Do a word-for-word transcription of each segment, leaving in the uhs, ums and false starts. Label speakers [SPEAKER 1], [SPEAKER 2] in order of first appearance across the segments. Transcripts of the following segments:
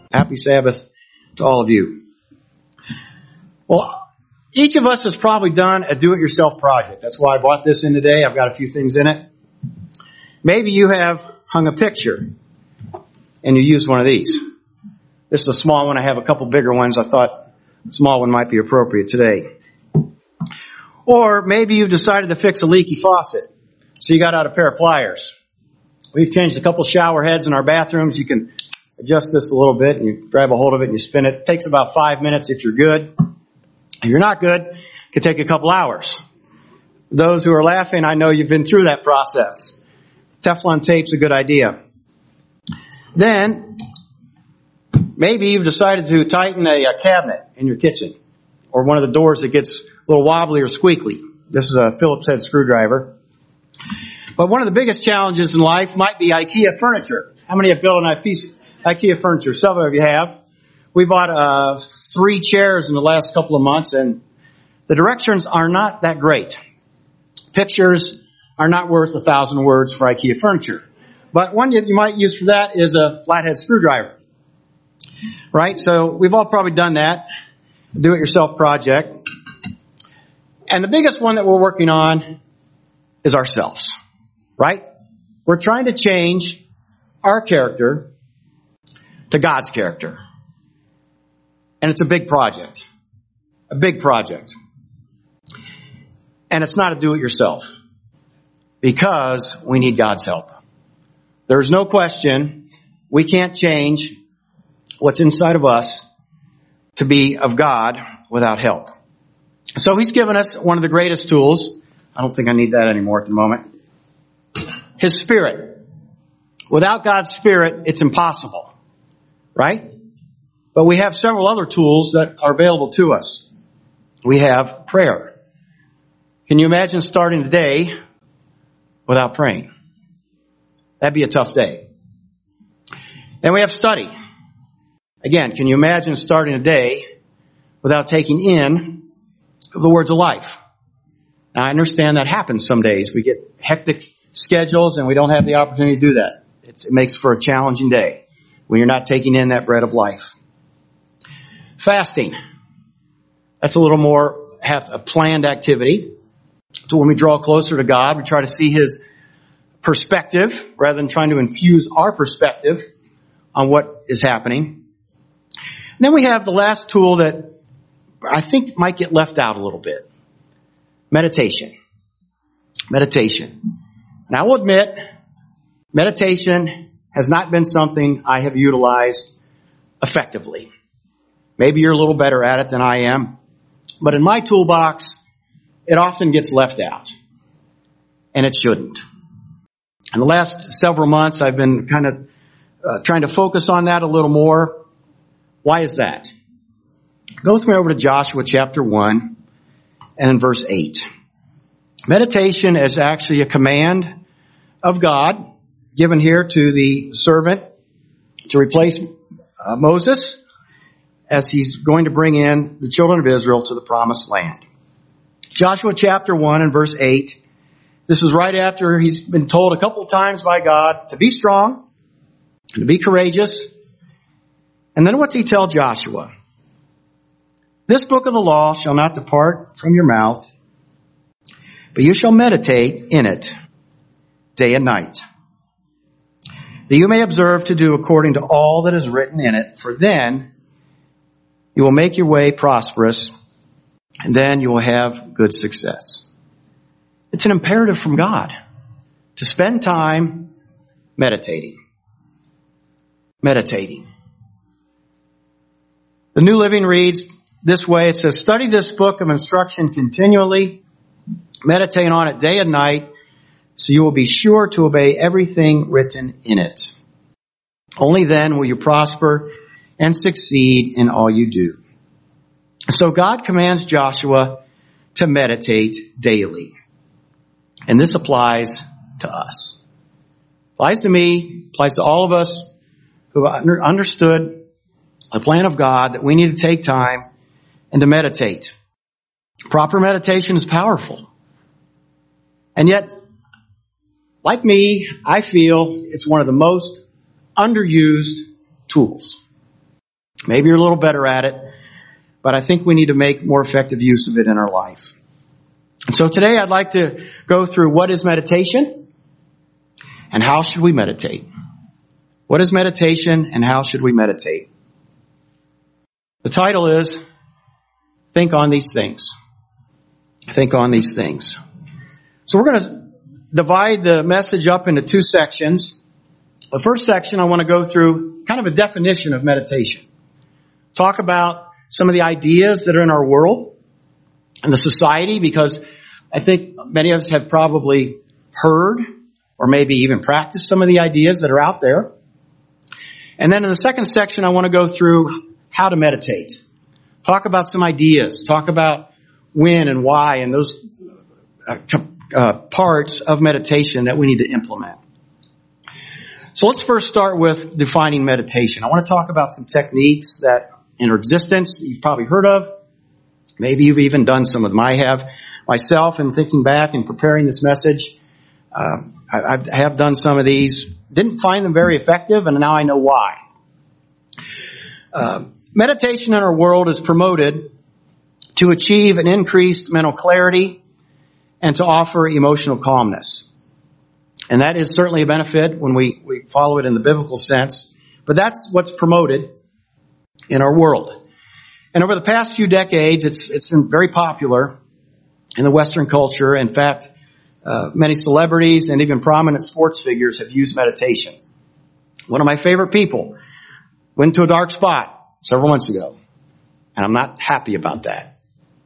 [SPEAKER 1] Happy Sabbath to all of you. Well, each of us has probably done a do-it-yourself project. That's why I brought this in today. I've got a few things in it. Maybe you have hung a picture and you used one of these. This is a small one. I have a couple bigger ones. I thought a small one might be appropriate today. Or maybe you've decided to fix a leaky faucet. So you got out a pair of pliers. We've changed a couple shower heads in our bathrooms. You can adjust this a little bit and you grab a hold of it and you spin it. It takes about five minutes if you're good. If you're not good, it could take a couple hours. Those who are laughing, I know you've been through that process. Teflon tape's a good idea. Then, maybe you've decided to tighten a, a cabinet in your kitchen or one of the doors that gets a little wobbly or squeaky. This is a Phillips head screwdriver. But one of the biggest challenges in life might be IKEA furniture. How many have built an IKEA furniture? Some of you have. We bought uh, three chairs in the last couple of months, and the directions are not that great. Pictures are not worth a thousand words for IKEA furniture. But one you, you might use for that is a flathead screwdriver. Right? So we've all probably done that. Do-it-yourself project. And the biggest one that we're working on is ourselves. Right? We're trying to change our character to God's character. And it's a big project. A big project. And it's not a do-it-yourself. Because we need God's help. There's no question we can't change what's inside of us to be of God without help. So He's given us one of the greatest tools. I don't think I need that anymore at the moment. His Spirit. Without God's Spirit, it's impossible. Right? But we have several other tools that are available to us. We have prayer. Can you imagine starting the day without praying? That'd be a tough day. And we have study. Again, can you imagine starting a day without taking in the words of life? Now, I understand that happens some days. We get hectic schedules and we don't have the opportunity to do that. It's, it makes for a challenging day when you're not taking in that bread of life. Fasting. That's a little more have a planned activity. So when we draw closer to God, we try to see His perspective rather than trying to infuse our perspective on what is happening. And then we have the last tool that I think might get left out a little bit. Meditation. Meditation. And I will admit, meditation has not been something I have utilized effectively. Maybe you're a little better at it than I am. But in my toolbox, it often gets left out. And it shouldn't. In the last several months, I've been kind of uh, trying to focus on that a little more. Why is that? Go with me over to Joshua chapter one and in verse eight. Meditation is actually a command of God given here to the servant to replace uh, Moses as he's going to bring in the children of Israel to the promised land. Joshua chapter one and verse eight. This is right after he's been told a couple of times by God to be strong and to be courageous. And then what's he tell Joshua? This book of the law shall not depart from your mouth, but you shall meditate in it day and night, that you may observe to do according to all that is written in it, for then you will make your way prosperous, and then you will have good success. It's an imperative from God to spend time meditating. Meditating. The New Living reads this way. It says, study this book of instruction continually. Meditate on it day and night, so you will be sure to obey everything written in it. Only then will you prosper and succeed in all you do. So God commands Joshua to meditate daily. And this applies to us. Applies to me, applies to all of us who have understood the plan of God that we need to take time and to meditate. Proper meditation is powerful. And yet, like me, I feel it's one of the most underused tools. Maybe you're a little better at it, but I think we need to make more effective use of it in our life. And so today I'd like to go through what is meditation and how should we meditate. What is meditation and how should we meditate? The title is Think on These Things. Think on these things. So we're going to divide the message up into two sections. The first section I want to go through kind of a definition of meditation. Talk about some of the ideas that are in our world and the society, because I think many of us have probably heard or maybe even practiced some of the ideas that are out there. And then in the second section, I want to go through how to meditate. Talk about some ideas. Talk about when and why and those uh, uh, parts of meditation that we need to implement. So let's first start with defining meditation. I want to talk about some techniques that in existence that you've probably heard of. Maybe you've even done some of them. I have myself, in thinking back and preparing this message. Uh, I, I have done some of these. Didn't find them very effective, and now I know why. Uh, meditation in our world is promoted to achieve an increased mental clarity and to offer emotional calmness. And that is certainly a benefit when we, we follow it in the biblical sense. But that's what's promoted in our world. And over the past few decades, it's it's been very popular in the Western culture. In fact, uh, many celebrities and even prominent sports figures have used meditation. One of my favorite people went to a dark spot several months ago, and I'm not happy about that.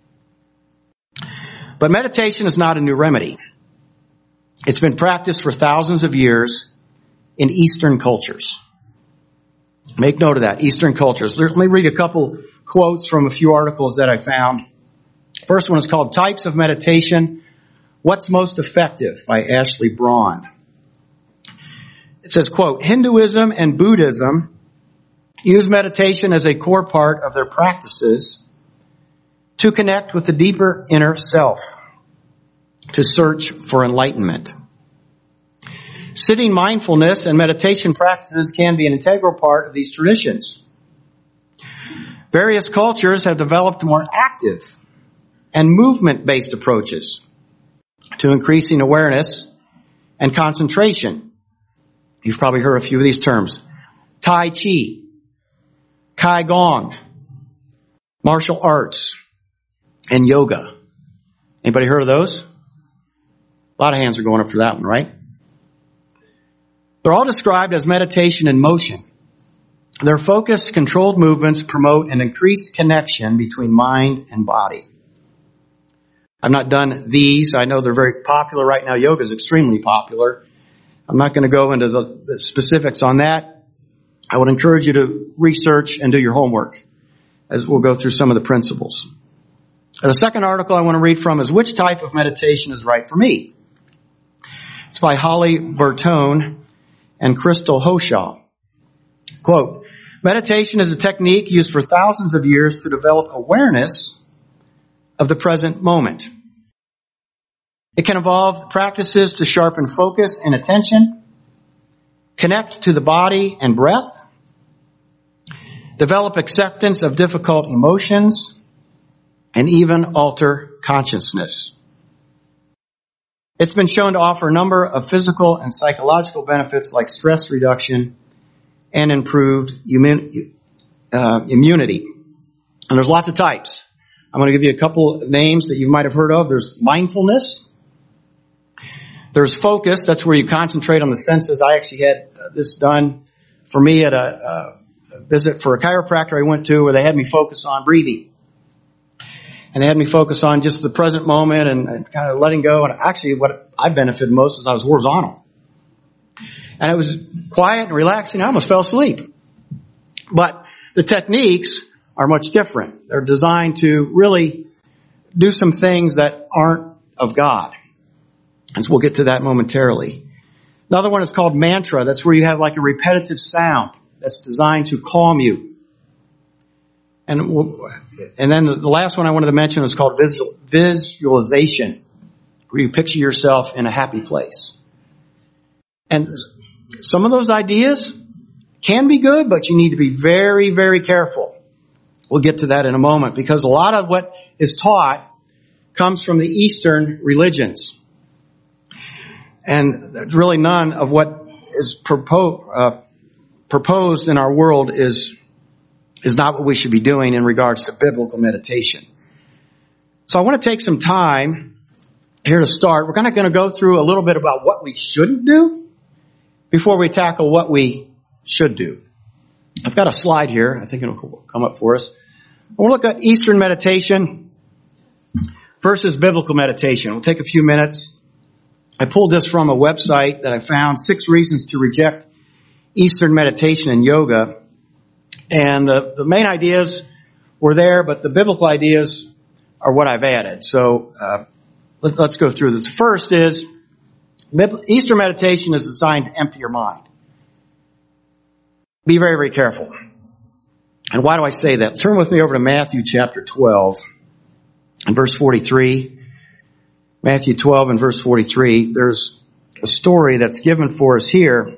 [SPEAKER 1] But meditation is not a new remedy. It's been practiced for thousands of years in Eastern cultures. Make note of that, Eastern cultures. Let me read a couple quotes from a few articles that I found. First one is called Types of Meditation, What's Most Effective by Ashley Braun. It says, quote, Hinduism and Buddhism use meditation as a core part of their practices to connect with the deeper inner self, to search for enlightenment. Sitting mindfulness and meditation practices can be an integral part of these traditions. Various cultures have developed more active and movement-based approaches to increasing awareness and concentration. You've probably heard a few of these terms. Tai Chi, Qigong, martial arts, and yoga. Anybody heard of those? A lot of hands are going up for that one, right? They're all described as meditation in motion. Their focused, controlled movements promote an increased connection between mind and body. I've not done these. I know they're very popular right now. Yoga is extremely popular. I'm not going to go into the, the specifics on that. I would encourage you to research and do your homework as we'll go through some of the principles. The second article I want to read from is Which Type of Meditation is Right for Me? It's by Holly Bertone and Crystal Hoshaw. Quote, meditation is a technique used for thousands of years to develop awareness of the present moment. It can involve practices to sharpen focus and attention, connect to the body and breath, develop acceptance of difficult emotions, and even alter consciousness. It's been shown to offer a number of physical and psychological benefits like stress reduction and improved immun- uh, immunity. And there's lots of types. I'm going to give you a couple of names that you might have heard of. There's mindfulness. There's focus. That's where you concentrate on the senses. I actually had this done for me at a, a visit for a chiropractor I went to where they had me focus on breathing. And they had me focus on just the present moment and, and kind of letting go. And actually what I benefited most is I was horizontal. And it was quiet and relaxing. I almost fell asleep. But the techniques are much different. They're designed to really do some things that aren't of God. As we'll get to that momentarily. Another one is called mantra. That's where you have like a repetitive sound that's designed to calm you. And and then the last one I wanted to mention is called visual, visualization, where you picture yourself in a happy place. And some of those ideas can be good, but you need to be very, very careful
[SPEAKER 2] We'll get to that in a moment, because a lot of what is taught comes from the Eastern religions. And there's really none of what is propo- uh, proposed in our world is, is not what we should be doing in regards to biblical meditation. So I want to take some time here to start. We're kind of going to go through a little bit about what we shouldn't do before we tackle what we should do. I've got a slide here. I think it'll come up for us. We'll look at Eastern meditation versus biblical meditation. We'll take a few minutes. I pulled this from a website that I found, Six Reasons to Reject Eastern Meditation and Yoga. And the, the main ideas were there, but the biblical ideas are what I've added. So uh, let, let's go through this. First is, Eastern meditation is designed to empty your mind. Be very, very careful. And why do I say that? Turn with me over to Matthew chapter twelve and verse forty-three. Matthew twelve and verse forty-three. There's a story that's given for us here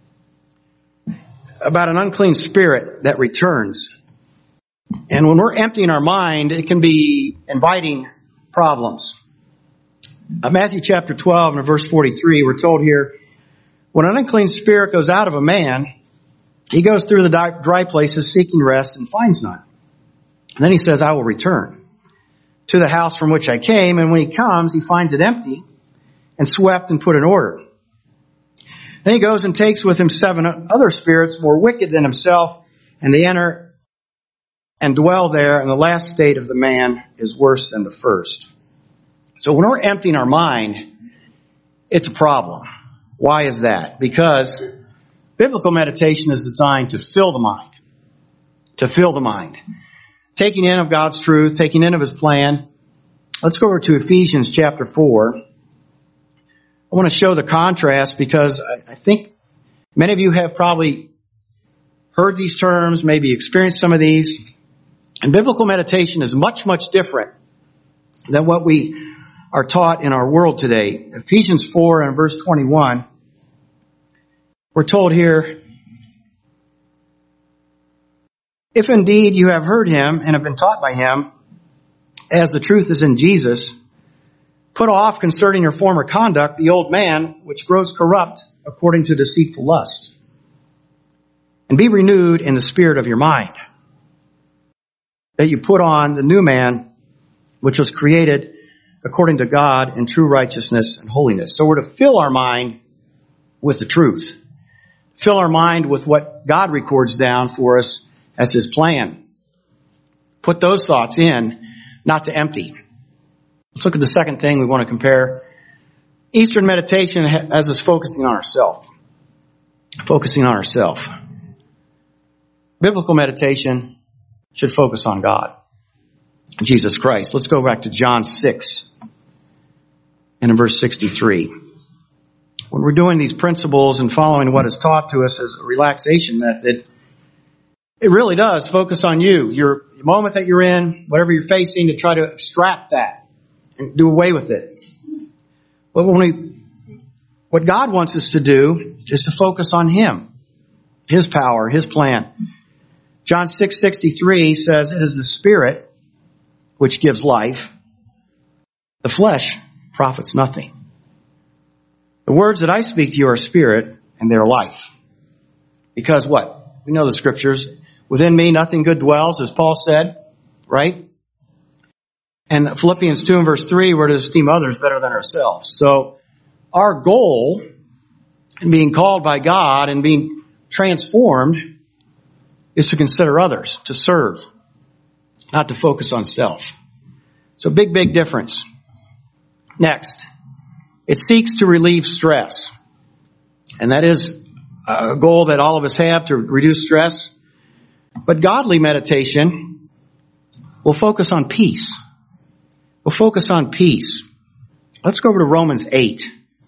[SPEAKER 2] about an unclean spirit that returns. And when we're emptying our mind, it can be inviting problems. Uh, Matthew chapter twelve and verse forty-three, we're told here, when an unclean spirit goes out of a man, he goes through the dry places seeking rest and finds none. And then he says, I will return to the house from which I came. And when he comes, he finds it empty and swept and put in order. Then he goes and takes with him seven other spirits more wicked than himself, and they enter and dwell there, and the last state of the man is worse than the first. So when we're emptying our mind, it's a problem. Why is that? Because biblical meditation is designed to fill the mind. To fill the mind. Taking in of God's truth, taking in of His plan. Let's go over to Ephesians chapter four. I want to show the contrast because I think many of you have probably heard these terms, maybe experienced some of these. And biblical meditation is much, much different than what we are taught in our world today. Ephesians four and verse twenty-one, we're told here, if indeed you have heard Him and have been taught by Him, as the truth is in Jesus, put off concerning your former conduct the old man, which grows corrupt according to deceitful lust, and be renewed in the spirit of your mind, that you put on the new man, which was created according to God in true righteousness and holiness. So we're to fill our mind with the truth. Fill our mind with what God records down for us as His plan. Put those thoughts in, not to empty. Let's look at the second thing we want to compare. Eastern meditation has us focusing on ourselves. Focusing on ourselves. Biblical meditation should focus on God, Jesus Christ. Let's go back to John six and in verse sixty-three. When we're doing these principles and following what is taught to us as a relaxation method, it really does focus on you, your moment that you're in, whatever you're facing, to try to extract that and do away with it. But when we, what God wants us to do is to focus on Him, His power, His plan. John six sixty-three says, it is the Spirit which gives life. The flesh profits nothing. The words that I speak to you are spirit and they are life. Because what? We know the scriptures. Within me nothing good dwells, as Paul said, right? And Philippians two and verse three, we're to esteem others better than ourselves. So our goal in being called by God and being transformed is to consider others, to serve, not to focus on self. So big, big difference. Next, it seeks to relieve stress. And that is a goal that all of us have, to reduce stress. But godly meditation will focus on peace. We'll focus on peace. Let's go over to Romans eight.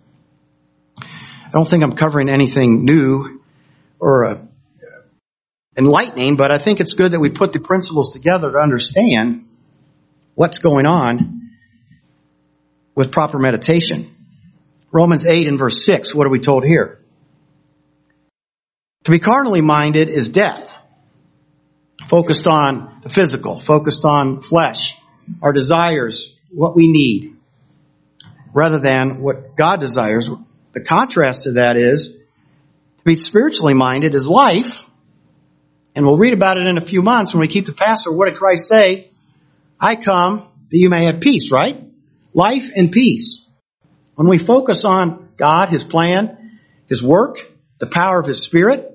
[SPEAKER 2] I don't think I'm covering anything new or uh, enlightening, but I think it's good that we put the principles together to understand what's going on with proper meditation. Romans eight and verse six, what are we told here? To be carnally minded is death. Focused on the physical, focused on flesh, our desires, what we need, rather than what God desires. The contrast to that is to be spiritually minded is life. And we'll read about it in a few months when we keep the Passover. What did Christ say? I come that you may have peace, right? Life and peace. When we focus on God, His plan, His work, the power of His Spirit,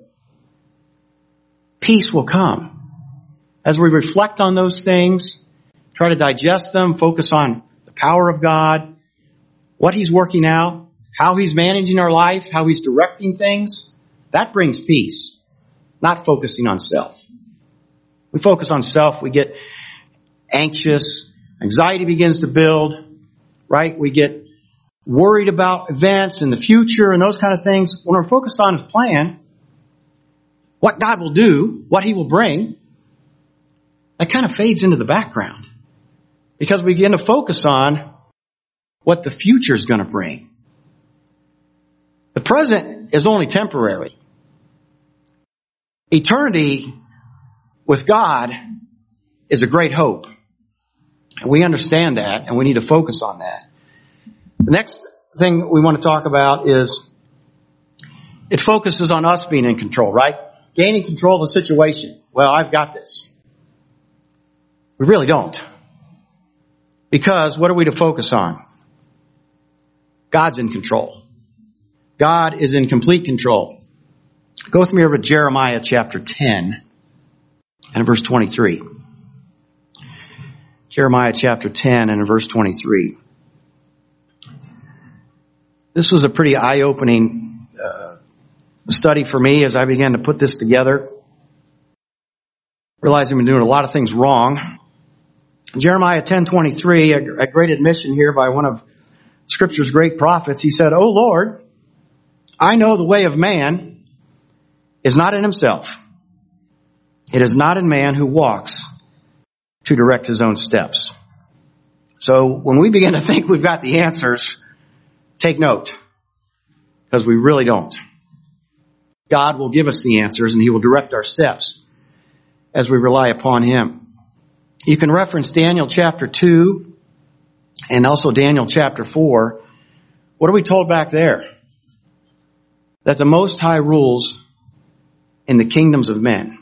[SPEAKER 2] peace will come. As we reflect on those things, try to digest them, focus on the power of God, what He's working out, how He's managing our life, how He's directing things, that brings peace, not focusing on self. We focus on self, we get anxious, anxiety begins to build, right? We get worried about events in the future and those kind of things. When we're focused on His plan, what God will do, what He will bring, that kind of fades into the background because we begin to focus on what the future is going to bring. The present is only temporary. Eternity with God is a great hope. And we understand that, and we need to focus on that. The next thing we want to talk about is it focuses on us being in control, right? Gaining control of the situation. Well, I've got this. We really don't. Because what are we to focus on? God's in control. God is in complete control. Go with me over to Jeremiah chapter ten and verse twenty-three. Jeremiah chapter ten and verse twenty-three. This was a pretty eye-opening uh, study for me as I began to put this together. Realizing I've been doing a lot of things wrong. Jeremiah ten twenty-three, a, a great admission here by one of Scripture's great prophets. He said, "O Lord, I know the way of man is not in himself. It is not in man who walks to direct his own steps." So when we begin to think we've got the answers, take note, because we really don't. God will give us the answers and He will direct our steps as we rely upon Him. You can reference Daniel chapter two and also Daniel chapter four. What are we told back there? That the Most High rules in the kingdoms of men.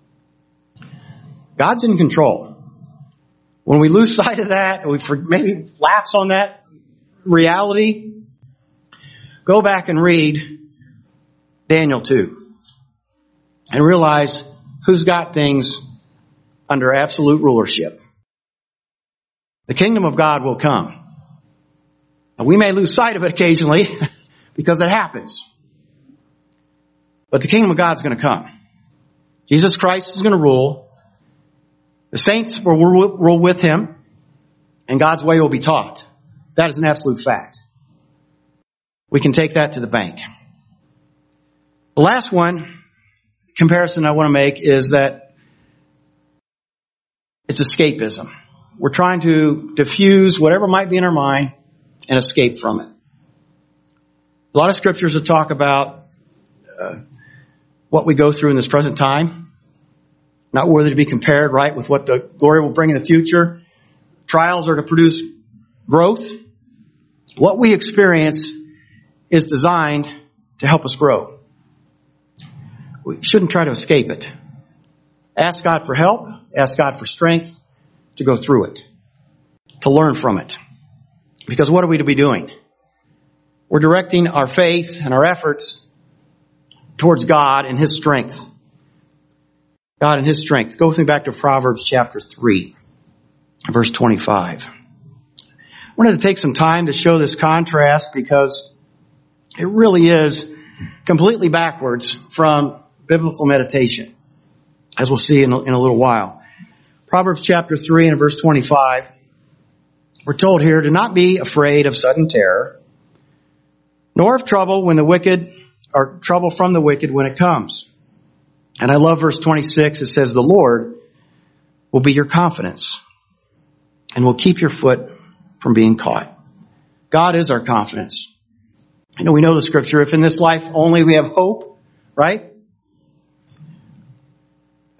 [SPEAKER 2] God's in control. When we lose sight of that, and we maybe lapse on that reality, go back and read Daniel two and realize who's got things under absolute rulership. The kingdom of God will come. And we may lose sight of it occasionally because it happens. But the kingdom of God is going to come. Jesus Christ is going to rule. The saints will rule with Him. And God's way will be taught. That is an absolute fact. We can take that to the bank. The last one, comparison I want to make is that it's escapism. We're trying to diffuse whatever might be in our mind and escape from it. A lot of scriptures that talk about uh, what we go through in this present time, not worthy to be compared, right, with what the glory will bring in the future. Trials are to produce growth. What we experience is designed to help us grow. We shouldn't try to escape it. Ask God for help. Ask God for strength to go through it, to learn from it. Because what are we to be doing? We're directing our faith and our efforts towards God and His strength. God and His strength. Go with me back to Proverbs chapter three, verse twenty-five. I wanted to take some time to show this contrast because it really is completely backwards from biblical meditation, as we'll see in a, in a little while. Proverbs chapter three and verse twenty-five. We're told here to not be afraid of sudden terror, nor of trouble when the wicked, or trouble from the wicked when it comes. And I love verse twenty-six. It says, the Lord will be your confidence and will keep your foot from being caught. God is our confidence. You know, we know the scripture. If in this life only we have hope, right?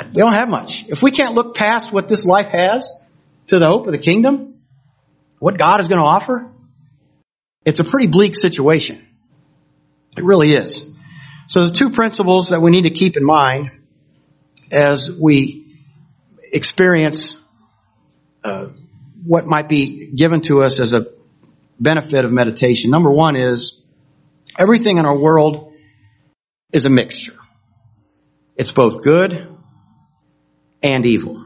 [SPEAKER 1] We don't have much. If we can't look past what this life has to the hope of the kingdom, what God is going to offer, it's a pretty bleak situation. It really is. So there's two principles that we need to keep in mind as we experience uh, what might be given to us as a benefit of meditation. Number one is everything in our world is a mixture. It's both good and evil.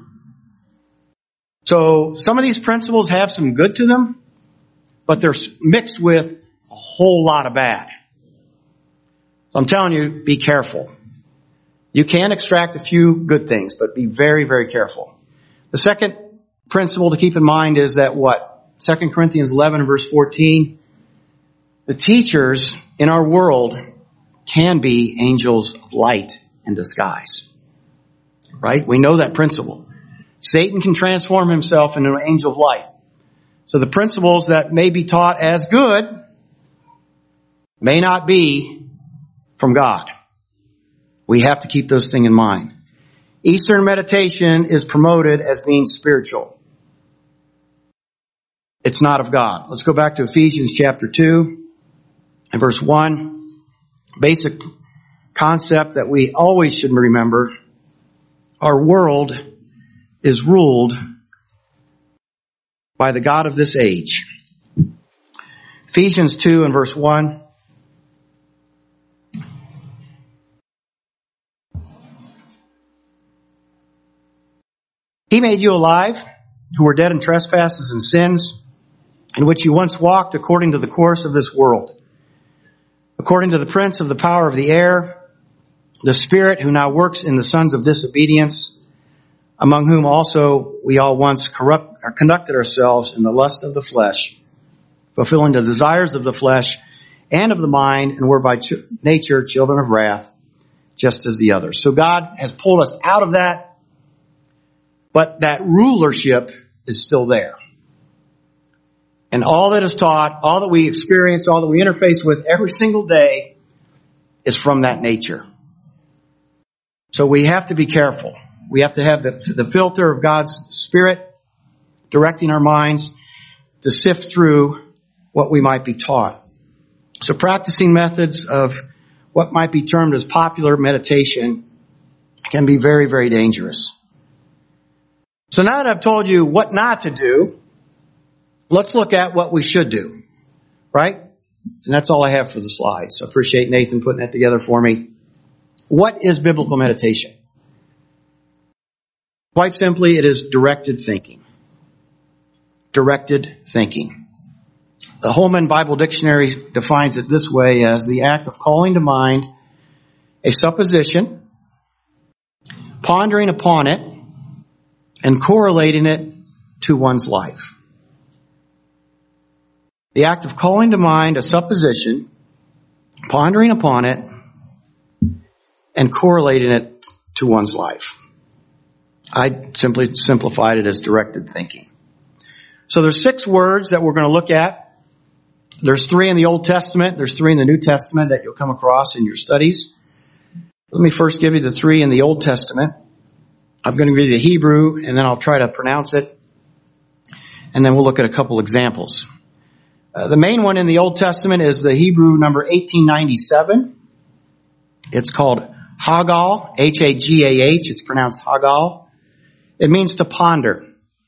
[SPEAKER 1] So some of these principles have some good to them, but they're mixed with a whole lot of bad. So I'm telling you, be careful. You can extract a few good things, but be very, very careful. The second principle to keep in mind is that what? Second Corinthians eleven verse fourteen, the teachers in our world can be angels of light in disguise. Right? We know that principle. Satan can transform himself into an angel of light. So the principles that may be taught as good may not be from God. We have to keep those things in mind. Eastern meditation is promoted as being spiritual. It's not of God. Let's go back to Ephesians chapter two and verse one. Basic concept that we always should remember. Our world is ruled by the God of this age. Ephesians two and verse one. He made you alive, who were dead in trespasses and sins, in which you once walked according to the course of this world, according to the prince of the power of the air, the spirit who now works in the sons of disobedience, among whom also we all once corrupt or conducted ourselves in the lust of the flesh, fulfilling the desires of the flesh and of the mind, and were by ch- nature children of wrath, just as the others. So God has pulled us out of that, but that rulership is still there. And all that is taught, all that we experience, all that we interface with every single day is from that nature. So we have to be careful. We have to have the, the filter of God's Spirit directing our minds to sift through what we might be taught. So practicing methods of what might be termed as popular meditation can be very, very dangerous. So now that I've told you what not to do, let's look at what we should do, right? And that's all I have for the slides. So I appreciate Nathan putting that together for me. What is biblical meditation? Quite simply, it is directed thinking. Directed thinking. The Holman Bible Dictionary defines it this way as the act of calling to mind a supposition, pondering upon it, and correlating it to one's life. The act of calling to mind a supposition, pondering upon it, and correlating it to one's life. I simply simplified it as directed thinking. So there's six words that we're going to look at. There's three in the Old Testament. There's three in the New Testament that you'll come across in your studies. Let me first give you the three in the Old Testament. I'm going to give you the Hebrew, and then I'll try to pronounce it. And then we'll look at a couple examples. Uh, the main one in the Old Testament is the Hebrew number eighteen ninety-seven. It's called Hagal, H A G A H. It's pronounced Hagal. It means to ponder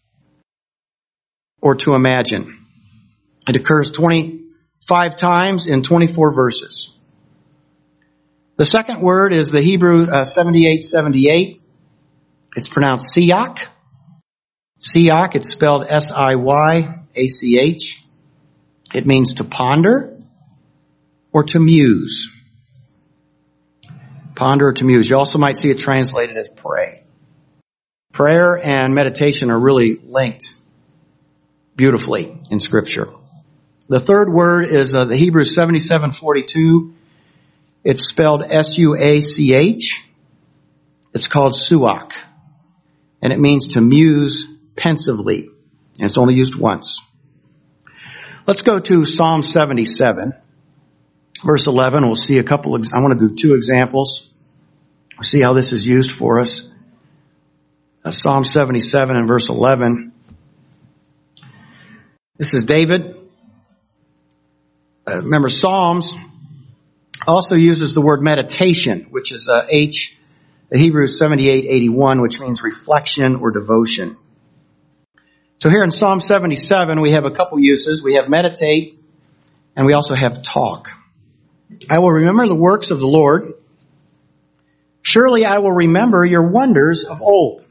[SPEAKER 1] or to imagine. It occurs twenty-five times in twenty-four verses. The second word is the Hebrew uh, seventy-eight seventy-eight. It's pronounced Siach. Siach, it's spelled S I Y A C H. It means to ponder or to muse. Ponder or to muse. You also might see it translated as pray. Prayer and meditation are really linked beautifully in Scripture. The third word is uh, the Hebrew seventy-seven forty-two. It's spelled S U A C H. It's called Suach. And it means to muse pensively. And it's only used once. Let's go to Psalm seventy-seven, verse eleven. We'll see a couple, I want to do two examples. We'll see how this is used for us.
[SPEAKER 2] uh, Psalm seventy-seven and verse eleven. This is David. Uh, remember, Psalms also uses the word meditation, which is uh, H, the Hebrew seventy-eight eighty-one, which means reflection or devotion. So here in Psalm seventy-seven, we have a couple uses. We have meditate, and we also have talk. I will remember the works of the Lord. Surely I will remember your wonders of old.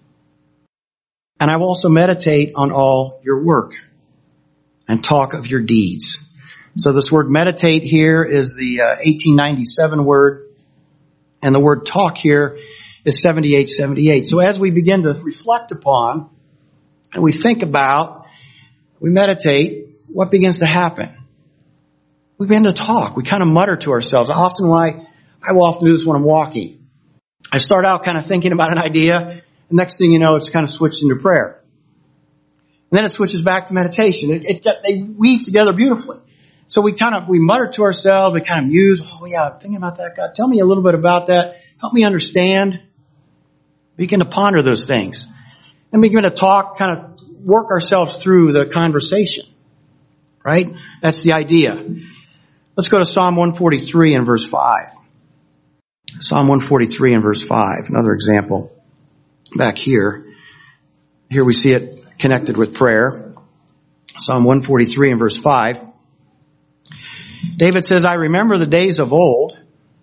[SPEAKER 2] And I will also meditate on all your work and talk of your deeds. So this word meditate here is the uh, eighteen ninety-seven word, and the word talk here is seventy-eight seventy-eight. So as we begin to reflect upon and we think about, we meditate, what begins to happen? We begin to talk. We kind of mutter to ourselves. Often when I, I will often do this when I'm walking. I start out kind of thinking about an idea, and next thing you know, it's kind of switched into prayer. And then it switches back to meditation. It, it they weave together beautifully. So we kind of, we mutter to ourselves, we kind of muse, oh yeah, I'm thinking about that. God, tell me a little bit about that. Help me understand. Begin to ponder those things. And begin to talk, kind of work ourselves through the conversation. Right? That's the idea. Let's go to Psalm one forty-three and verse five. Psalm one forty-three and verse five. Another example. Back here. Here we see it connected with prayer. Psalm one forty-three and verse five. David says, I remember the days of old.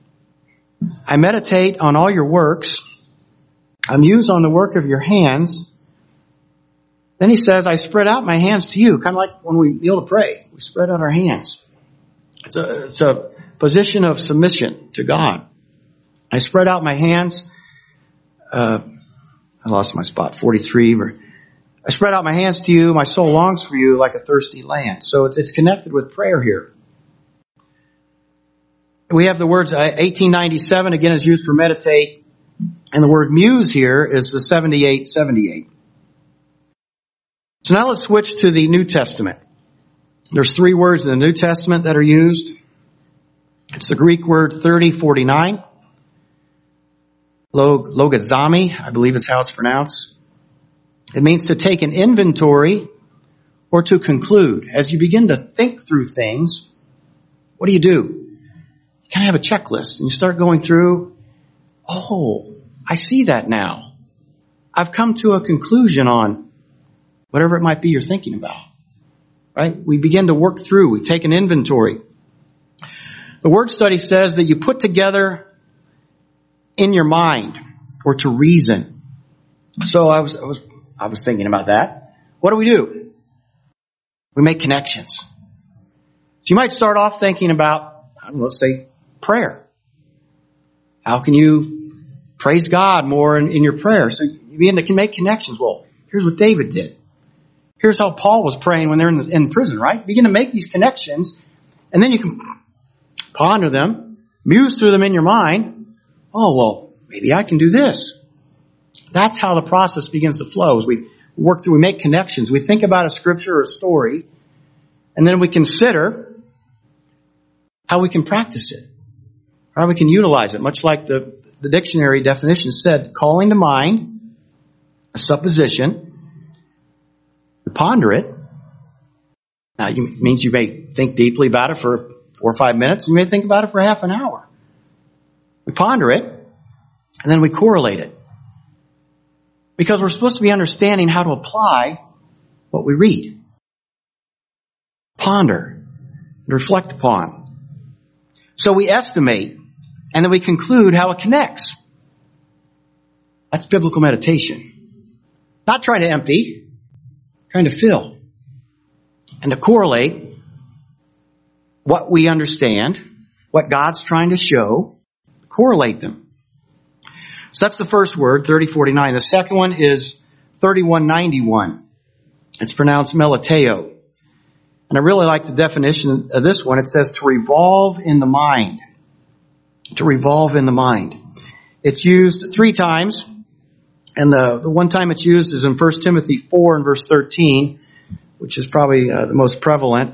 [SPEAKER 2] I meditate on all your works. I muse on the work of your hands. Then he says, I spread out my hands to you. Kind of like when we kneel to pray. We spread out our hands. It's a, it's a position of submission to God. I spread out my hands. Uh, I lost my spot. forty-three. I spread out my hands to you. My soul longs for you like a thirsty land. So it's, it's connected with prayer here. We have the words eighteen ninety-seven, again, is used for meditate. And the word muse here is the seventy-eight seventy-eight. So now let's switch to the New Testament. There's three words in the New Testament that are used. It's the Greek word thirty forty-nine. Log, logazami, I believe it's how it's pronounced. It means to take an inventory or to conclude. As you begin to think through things, what do you do? You kind of have a checklist and you start going through, oh, I see that now. I've come to a conclusion on whatever it might be you're thinking about. Right? We begin to work through. We take an inventory. The word study says that you put together in your mind or to reason. So I was, I was, I was thinking about that. What do we do? We make connections. So you might start off thinking about, I don't know, let's say prayer. How can you praise God more in, in your prayer? So you begin to make connections. Well, here's what David did. Here's how Paul was praying when they're in, the, in prison, right? Begin to make these connections, and then you can ponder them, muse through them in your mind. Oh, well, maybe I can do this. That's how the process begins to flow. As we work through, we make connections. We think about a scripture or a story, and then we consider how we can practice it, how we can utilize it, much like the, the dictionary definition said, calling to mind a supposition, ponder it. Now, it means you may think deeply about it for four or five minutes. You may think about it for half an hour. We ponder it, and then we correlate it. Because we're supposed to be understanding how to apply what we read. Ponder and reflect upon. So we estimate, and then we conclude how it connects. That's biblical meditation. Not trying to empty, trying to fill and to correlate what we understand, what God's trying to show, correlate them. So that's the first word, thirty forty-nine. The second one is thirty-one ninety-one. It's pronounced melateo. And I really like the definition of this one. It says to revolve in the mind. To revolve in the mind. It's used three times. And the, the one time it's used is in First Timothy four and verse thirteen, which is probably uh, the most prevalent.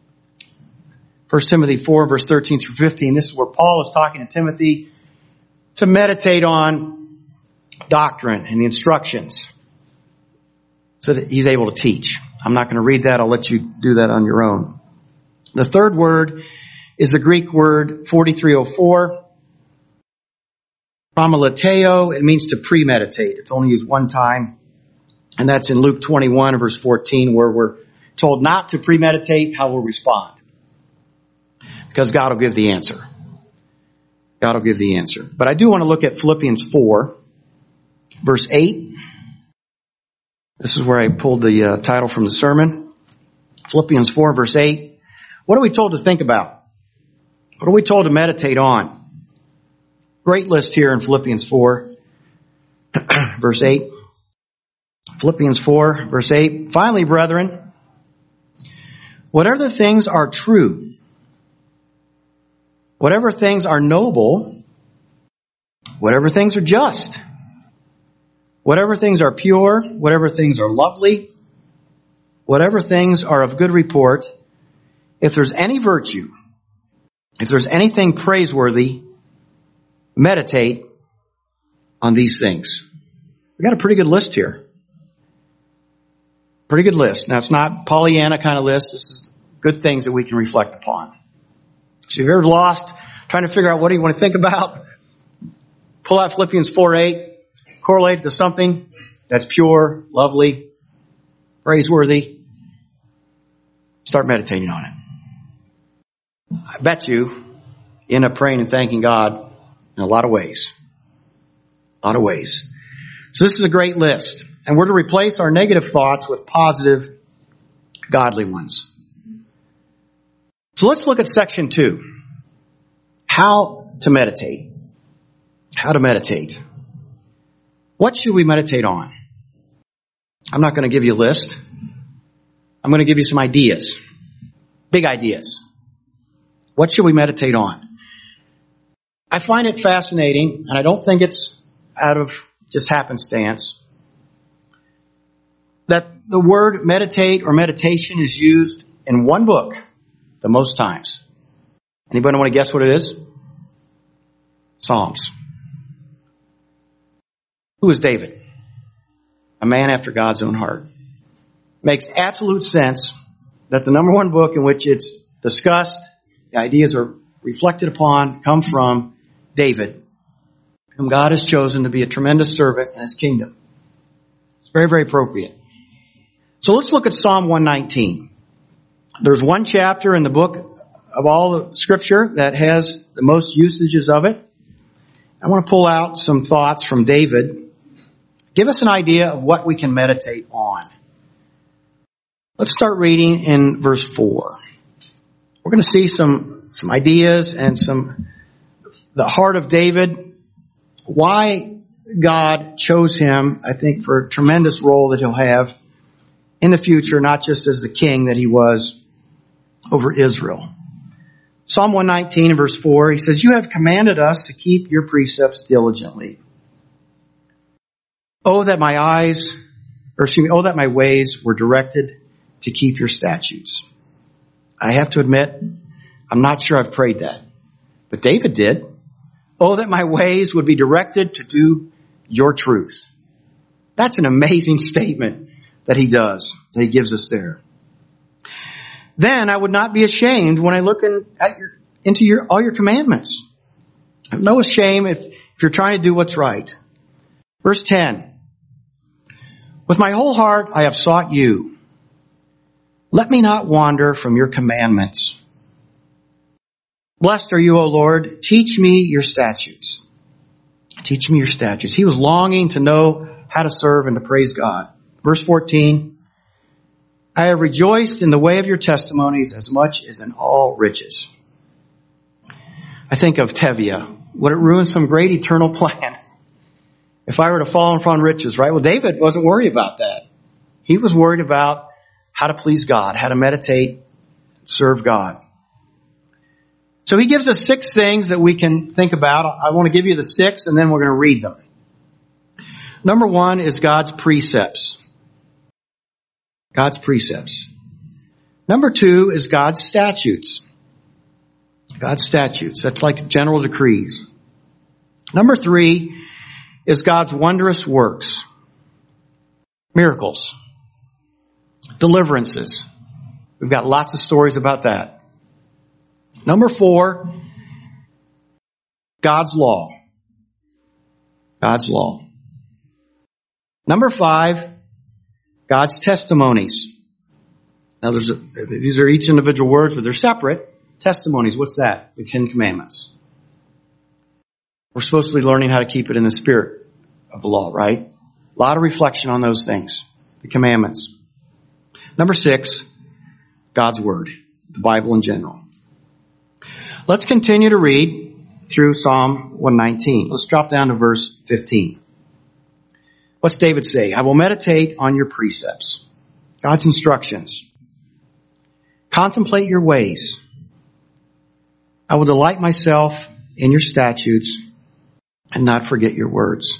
[SPEAKER 2] First Timothy four, verse thirteen through fifteen. This is where Paul is talking to Timothy to meditate on doctrine and the instructions so that he's able to teach. I'm not going to read that. I'll let you do that on your own. The third word is the Greek word forty-three oh four. Promeleteo. It means to premeditate. It's only used one time. And that's in Luke twenty-one, verse fourteen, where we're told not to premeditate how we'll respond. Because God will give the answer. God will give the answer. But I do want to look at Philippians four, verse eight. This is where I pulled the uh, title from the sermon. Philippians four, verse eight. What are we told to think about? What are we told to meditate on? Great list here in Philippians four, verse eight. Philippians four, verse eight. Finally, brethren, whatever things are true, whatever things are noble, whatever things are just, whatever things are pure, whatever things are lovely, whatever things are of good report, if there's any virtue, if there's anything praiseworthy, meditate on these things. We got a pretty good list here. Pretty good list. Now, it's not Pollyanna kind of list. This is good things that we can reflect upon. So if you're ever lost, trying to figure out what do you want to think about, pull out Philippians four eight, correlate it to something that's pure, lovely, praiseworthy. Start meditating on it. I bet you, you end up praying and thanking God in a lot of ways. A lot of ways. So this is a great list. And we're to replace our negative thoughts with positive, godly ones. So let's look at section two. How to meditate. How to meditate. What should we meditate on? I'm not going to give you a list. I'm going to give you some ideas. Big ideas. What should we meditate on? I find it fascinating, and I don't think it's out of just happenstance, that the word meditate or meditation is used in one book the most times. Anybody want to guess what it is? Psalms. Who is David? A man after God's own heart. Makes absolute sense that the number one book in which it's discussed, the ideas are reflected upon, come from David, whom God has chosen to be a tremendous servant in his kingdom. It's very, very appropriate. So let's look at Psalm one nineteen. There's one chapter in the book of all the scripture that has the most usages of it. I want to pull out some thoughts from David. Give us an idea of what we can meditate on. Let's start reading in verse four. We're going to see some, some ideas and some, the heart of David, why God chose him, I think, for a tremendous role that he'll have in the future, not just as the king that he was over Israel. Psalm one nineteen verse four, he says, "You have commanded us to keep your precepts diligently. Oh, that my eyes, or excuse me, oh, that my ways were directed to keep your statutes." I have to admit, I'm not sure I've prayed that, but David did. Oh, that my ways would be directed to do your truth. That's an amazing statement that he does, that he gives us there. Then I would not be ashamed when I look in, at your, into your, all your commandments. I have no shame if, if you're trying to do what's right. Verse ten. With my whole heart I have sought you. Let me not wander from your commandments. Blessed are you, O Lord. Teach me your statutes. Teach me your statutes. He was longing to know how to serve and to praise God. Verse fourteen. I have rejoiced in the way of your testimonies as much as in all riches. I think of Tevye. Would it ruin some great eternal plan if I were to fall upon riches, right? Well, David wasn't worried about that. He was worried about how to please God, how to meditate, serve God. So he gives us six things that we can think about. I want to give you the six, and then we're going to read them. Number one is God's precepts. God's precepts. Number two is God's statutes. God's statutes. That's like general decrees. Number three is God's wondrous works. Miracles. Deliverances. We've got lots of stories about that. Number four, God's law. God's law. Number five, God's testimonies. Now there's a, these are each individual words, but they're separate. Testimonies, what's that? The Ten Commandments. We're supposed to be learning how to keep it in the spirit of the law, right? A lot of reflection on those things. The commandments. Number six, God's Word. The Bible in general. Let's continue to read through Psalm one nineteen. Let's drop down to verse fifteen. What's David say? I will meditate on your precepts. God's instructions. Contemplate your ways. I will delight myself in your statutes and not forget your words.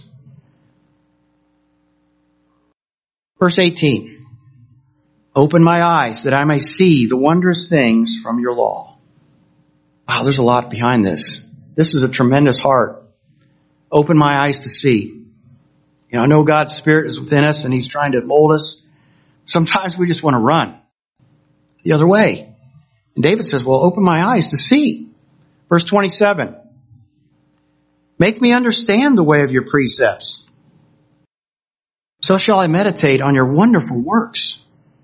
[SPEAKER 2] Verse eighteen. Open my eyes that I may see the wondrous things from your law. Wow, there's a lot behind this. This is a tremendous heart. Open my eyes to see. You know, I know God's Spirit is within us and He's trying to mold us. Sometimes we just want to run the other way. And David says, well, open my eyes to see. Verse twenty-seven. Make me understand the way of your precepts. So shall I meditate on your wonderful works.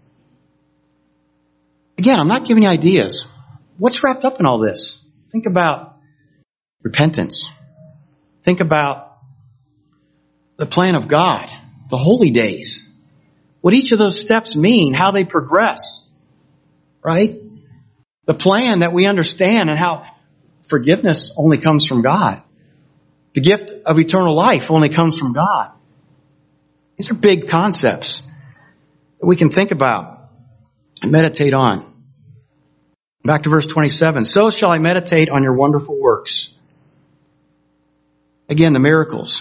[SPEAKER 2] Again, I'm not giving you ideas. What's wrapped up in all this? Think about repentance. Think about the plan of God, the holy days. What each of those steps mean, how they progress, right? The plan that we understand and how forgiveness only comes from God. The gift of eternal life only comes from God. These are big concepts that we can think about and meditate on. Back to verse twenty-seven. So shall I meditate on your wonderful works. Again, the miracles.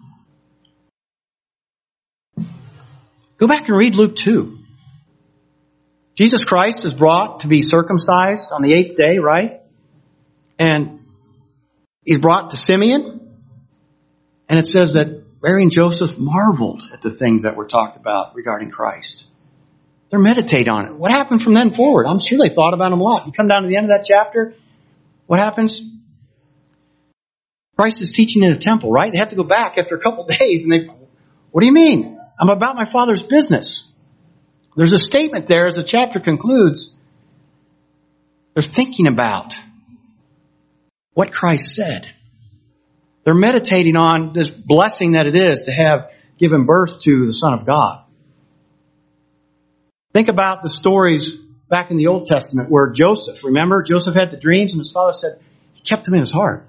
[SPEAKER 2] Go back and read Luke two. Jesus Christ is brought to be circumcised on the eighth day, right? And He's brought to Simeon. And it says that Mary and Joseph marveled at the things that were talked about regarding Christ. They're meditate on it. What happened from then forward? I'm sure they thought about him a lot. You come down to the end of that chapter, what happens? Christ is teaching in the temple, right? They have to go back after a couple of days and they, what do you mean? I'm about my Father's business. There's a statement there as the chapter concludes. They're thinking about what Christ said. They're meditating on this blessing that it is to have given birth to the Son of God. Think about the stories back in the Old Testament where Joseph, remember, Joseph had the dreams and his father said, he kept them in his heart.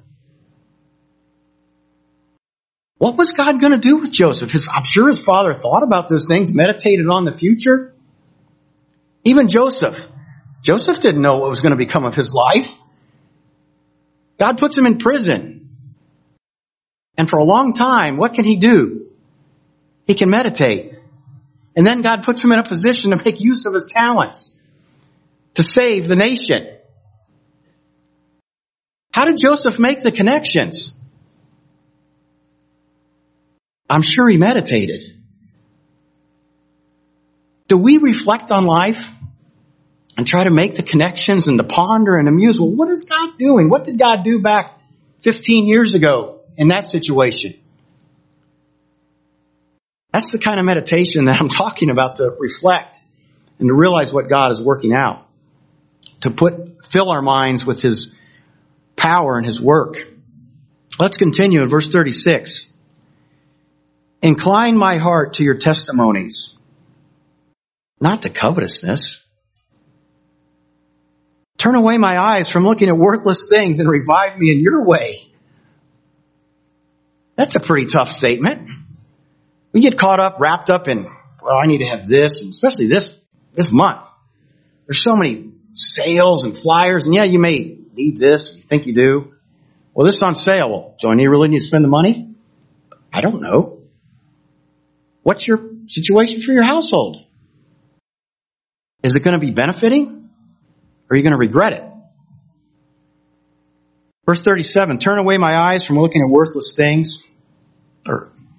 [SPEAKER 2] What was God going to do with Joseph? His, I'm sure his father thought about those things, meditated on the future. Even Joseph. Joseph didn't know what was going to become of his life. God puts him in prison. And for a long time, what can he do? He can meditate. And then God puts him in a position to make use of his talents to save the nation. How did Joseph make the connections? I'm sure he meditated. Do we reflect on life and try to make the connections and to ponder and amuse? Well, what is God doing? What did God do back fifteen years ago in that situation? That's the kind of meditation that I'm talking about, to reflect and to realize what God is working out. To put, fill our minds with His power and His work. Let's continue in verse thirty-six. Incline my heart to your testimonies, not to covetousness. Turn away my eyes from looking at worthless things and revive me in your way. That's a pretty tough statement. We get caught up, wrapped up in, well, I need to have this, and especially this, this month. There's so many sales and flyers, and yeah, you may need this, you think you do. Well, this is on sale. Well, do I need, really need to spend the money? I don't know. What's your situation for your household? Is it going to be benefiting? Or are you going to regret it? Verse thirty-seven, turn away my eyes from looking at worthless things. Or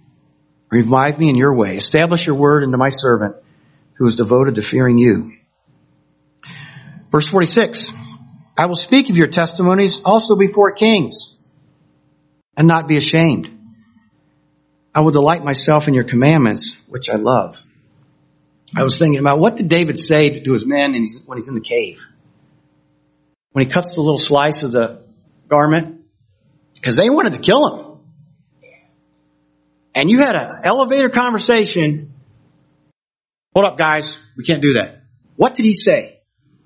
[SPEAKER 2] Revive me in your way. Establish your word into my servant who is devoted to fearing you. Verse forty-six. I will speak of your testimonies also before kings and not be ashamed. I will delight myself in your commandments, which I love. I was thinking about what did David say to his men when he's in the cave? When he cuts the little slice of the garment? Because they wanted to kill him. And you had an elevator conversation. Hold up, guys. We can't do that. What did he say?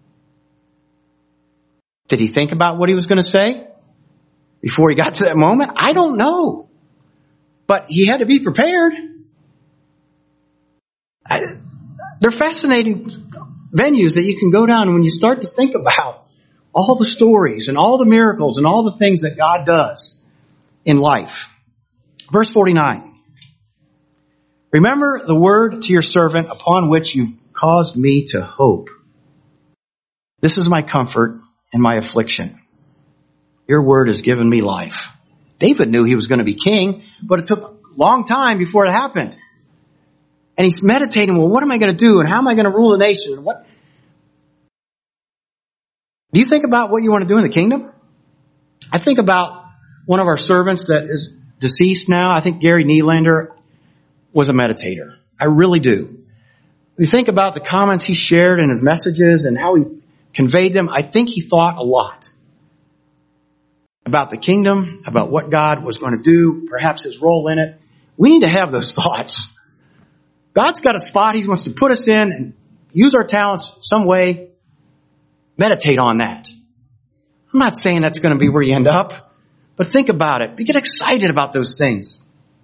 [SPEAKER 2] Did he think about what he was going to say before he got to that moment? I don't know. But he had to be prepared. I, they're fascinating venues that you can go down when you start to think about all the stories and all the miracles and all the things that God does in life. Verse forty-nine. Remember the word to your servant upon which you caused me to hope. This is my comfort in my affliction. Your word has given me life. David knew he was going to be king, but it took a long time before it happened. And he's meditating, well, what am I going to do? And how am I going to rule the nation? And what? Do you think about what you want to do in the kingdom? I think about one of our servants that is deceased now. I think Gary Nylander was a meditator. I really do. You think about the comments he shared in his messages and how he conveyed them. I think he thought a lot about the kingdom, about what God was going to do, perhaps his role in it. We need to have those thoughts. God's got a spot he wants to put us in and use our talents some way. Meditate on that. I'm not saying that's going to be where you end up, but think about it. Get excited about those things.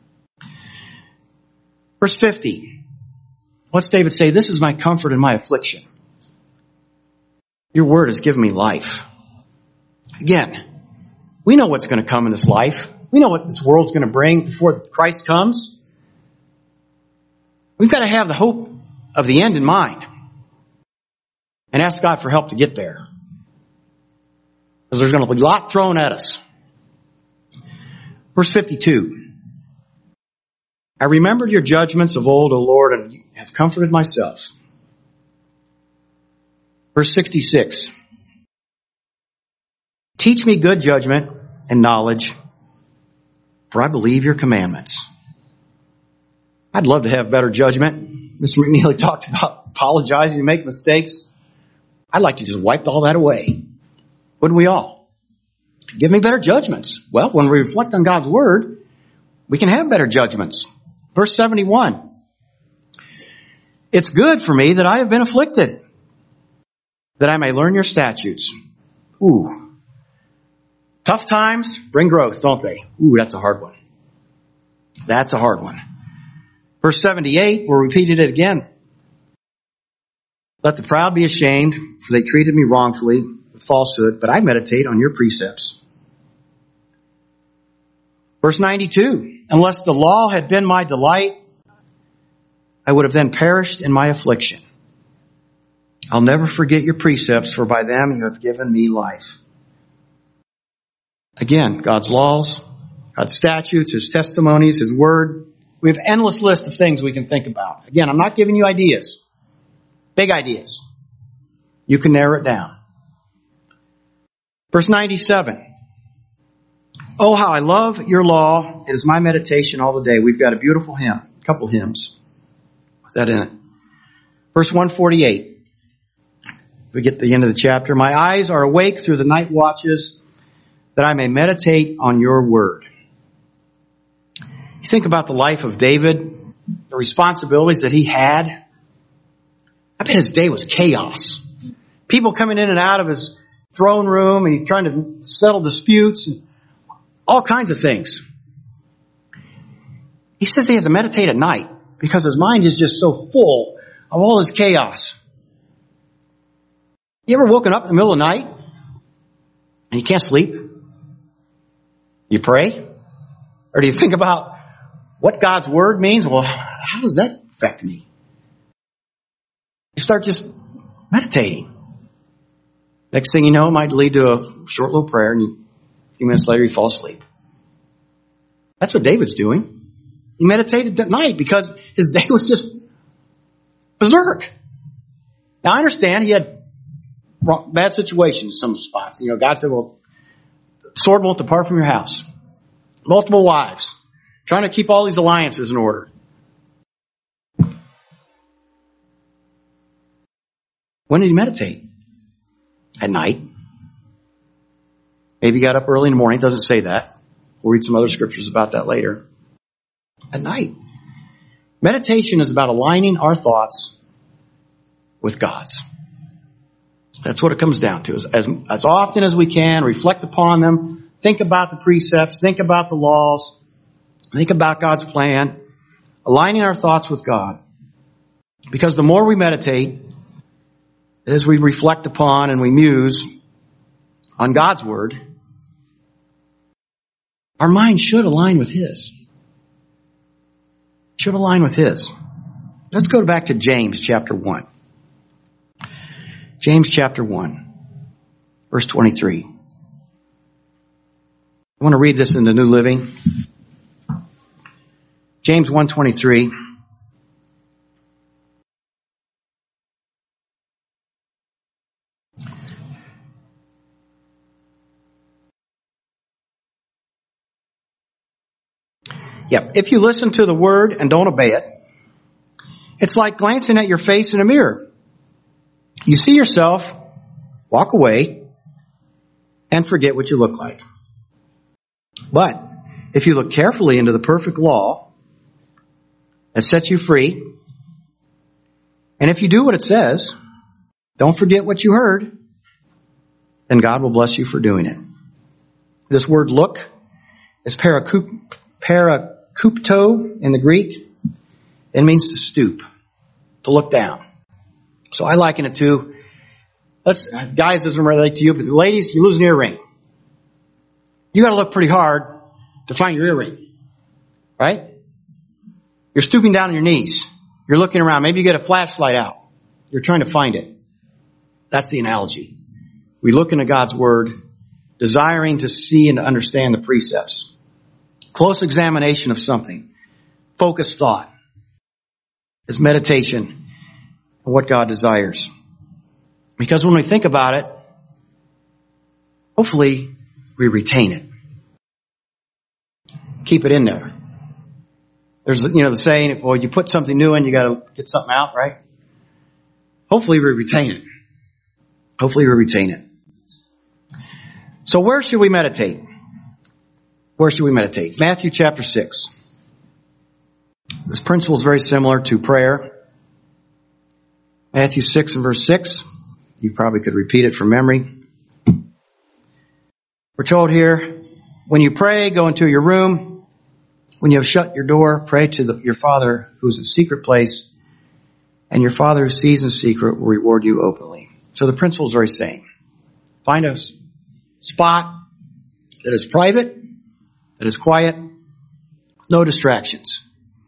[SPEAKER 2] Verse fifty. What's David say? This is my comfort in my affliction. Your word has given me life. Again, we know what's going to come in this life. We know what this world's going to bring before Christ comes. We've got to have the hope of the end in mind and ask God for help to get there. Because there's going to be a lot thrown at us. Verse fifty-two. I remembered your judgments of old, O Lord, and have comforted myself. Verse sixty-six. Teach me good judgment and knowledge, for I believe your commandments. I'd love to have better judgment. Mister McNeely talked about apologizing to make mistakes. I'd like to just wipe all that away. Wouldn't we all? Give me better judgments. Well, when we reflect on God's word, we can have better judgments. Verse seventy-one. It's good for me that I have been afflicted, that I may learn your statutes. Ooh. Tough times bring growth, don't they? Ooh, that's a hard one. That's a hard one. Verse seventy-eight, we'll repeat it again. Let the proud be ashamed, for they treated me wrongfully with falsehood, but I meditate on your precepts. Verse ninety-two, unless the law had been my delight, I would have then perished in my affliction. I'll never forget your precepts, for by them you have given me life. Again, God's laws, God's statutes, his testimonies, his word. We have an endless list of things we can think about. Again, I'm not giving you ideas. Big ideas. You can narrow it down. Verse ninety-seven. Oh, how I love your law. It is my meditation all the day. We've got a beautiful hymn, a couple hymns with that in it. Verse one forty-eight. We get to the end of the chapter. My eyes are awake through the night watches, that I may meditate on your word. You think about the life of David, the responsibilities that he had. I bet his day was chaos. People coming in and out of his throne room, and he's trying to settle disputes and all kinds of things. He says he has to meditate at night because his mind is just so full of all this chaos. You ever woken up in the middle of the night and you can't sleep? You pray? Or do you think about what God's word means? Well, how does that affect me? You start just meditating. Next thing you know, it might lead to a short little prayer, and you, a few minutes later you fall asleep. That's what David's doing. He meditated at night because his day was just berserk. Now I understand he had bad situations in some spots. You know, God said, well, sword won't depart from your house. Multiple wives. Trying to keep all these alliances in order. When did he meditate? At night. Maybe he got up early in the morning. It doesn't say that. We'll read some other scriptures about that later. At night. Meditation is about aligning our thoughts with God's. That's what it comes down to. As, as often as we can, reflect upon them, think about the precepts, think about the laws, think about God's plan, aligning our thoughts with God. Because the more we meditate, as we reflect upon and we muse on God's word, our mind should align with His. Should align with His. Let's go back to James chapter one. James chapter one, verse twenty-three. I want to read this in the New Living. James one twenty-three. Yep. If you listen to the word and don't obey it, it's like glancing at your face in a mirror. You see yourself, walk away, and forget what you look like. But if you look carefully into the perfect law that sets you free, and if you do what it says, don't forget what you heard, then God will bless you for doing it. This word look is parakup, parakupto in the Greek. It means to stoop, to look down. So I liken it to, let's, guys, doesn't relate to you, but the ladies, you lose an earring. You gotta look pretty hard to find your earring. Right? You're stooping down on your knees. You're looking around. Maybe you get a flashlight out. You're trying to find it. That's the analogy. We look into God's word, desiring to see and to understand the precepts. Close examination of something. Focused thought. Is meditation. And what God desires. Because when we think about it, hopefully we retain it. Keep it in there. There's, you know, the saying, well, you put something new in, you gotta get something out, right? Hopefully we retain it. Hopefully we retain it. So where should we meditate? Where should we meditate? Matthew chapter six. This principle is very similar to prayer. Matthew six and verse six. You probably could repeat it from memory. We're told here, when you pray, go into your room. When you have shut your door, pray to the, your Father who is in secret place. And your Father who sees in secret will reward you openly. So the principle is very same. Find a spot that is private, that is quiet, no distractions.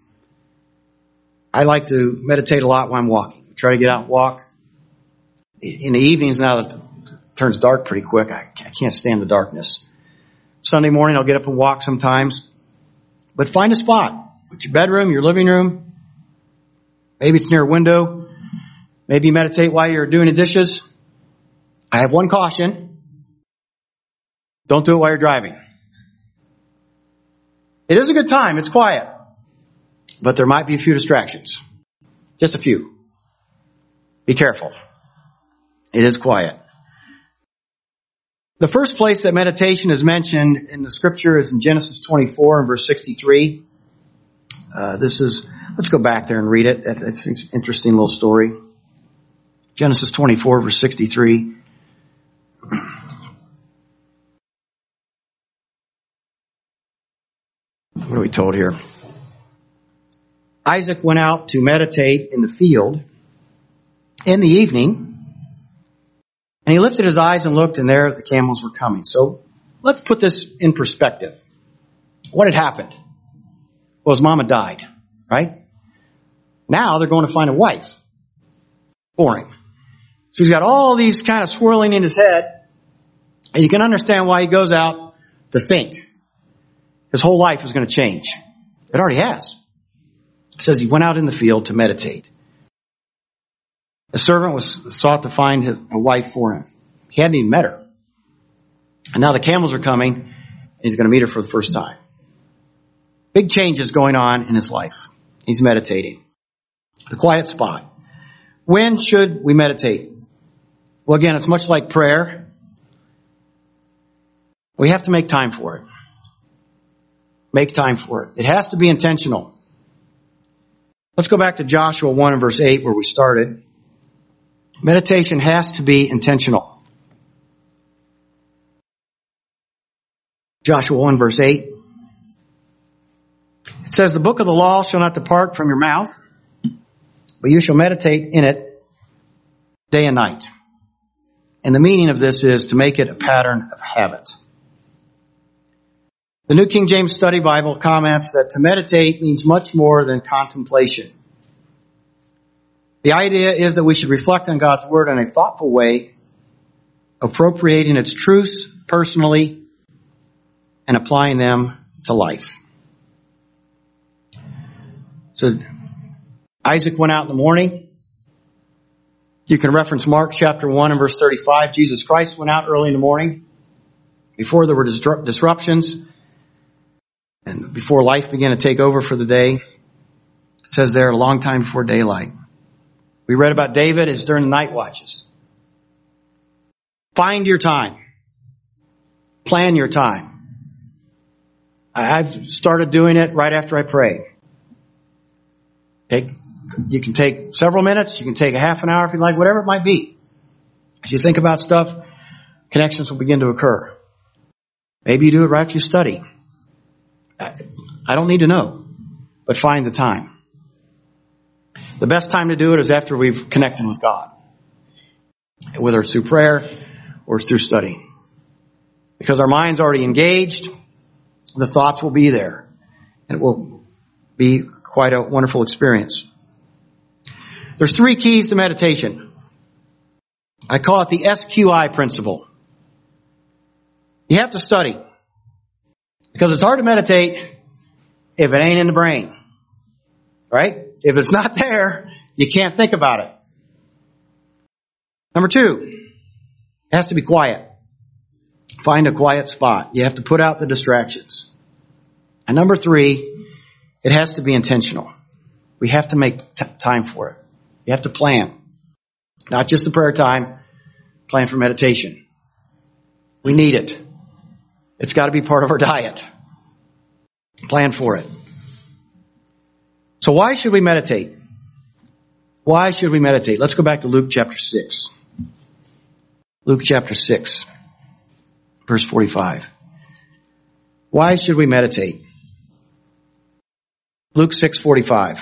[SPEAKER 2] I like to meditate a lot when I'm walking. Try to get out and walk. In the evenings, now that it turns dark pretty quick, I can't stand the darkness. Sunday morning, I'll get up and walk sometimes. But find a spot. It's your bedroom, your living room. Maybe it's near a window. Maybe you meditate while you're doing the dishes. I have one caution. Don't do it while you're driving. It is a good time. It's quiet. But there might be a few distractions. Just a few. Be careful. It is quiet. The first place that meditation is mentioned in the scripture is in Genesis twenty-four and verse sixty-three. Uh, this is, let's go back there and read it. It's an interesting little story. Genesis twenty-four verse sixty-three. What are we told here? Isaac went out to meditate in the field in the evening, and he lifted his eyes and looked, and there the camels were coming. So let's put this in perspective. What had happened? Well, his mama died, right? Now they're going to find a wife for him. So he's got all these kind of swirling in his head, and you can understand why he goes out to think. His whole life is going to change. It already has. It says he went out in the field to meditate. A servant was sought to find his, a wife for him. He hadn't even met her. And now the camels are coming, and he's going to meet her for the first time. Big changes going on in his life. He's meditating. The quiet spot. When should we meditate? Well, again, it's much like prayer. We have to make time for it. Make time for it. It has to be intentional. Let's go back to Joshua one and verse eight where we started. Meditation has to be intentional. Joshua one verse eight. It says, the book of the law shall not depart from your mouth, but you shall meditate in it day and night. And the meaning of this is to make it a pattern of habit. The New King James Study Bible comments that to meditate means much more than contemplation. The idea is that we should reflect on God's Word in a thoughtful way, appropriating its truths personally and applying them to life. So Isaac went out in the morning. You can reference Mark chapter one and verse thirty-five. Jesus Christ went out early in the morning before there were disruptions and before life began to take over for the day. It says there a long time before daylight. We read about David is during the night watches. Find your time. Plan your time. I've started doing it right after I pray. Take, you can take several minutes. You can take a half an hour if you like, whatever it might be. As you think about stuff, connections will begin to occur. Maybe you do it right after you study. I don't need to know, but find the time. The best time to do it is after we've connected with God, whether it's through prayer or through study. Because our mind's already engaged, the thoughts will be there, and it will be quite a wonderful experience. There's three keys to meditation. I call it the S Q I principle. You have to study. Because it's hard to meditate if it ain't in the brain. Right? If it's not there, you can't think about it. Number two, it has to be quiet. Find a quiet spot. You have to put out the distractions. And number three, it has to be intentional. We have to make t- time for it. You have to plan. Not just the prayer time, plan for meditation. We need it. It's got to be part of our diet. Plan for it. So why should we meditate? Why should we meditate? Let's go back to Luke chapter six. Luke chapter six, verse forty-five. Why should we meditate? Luke six forty-five.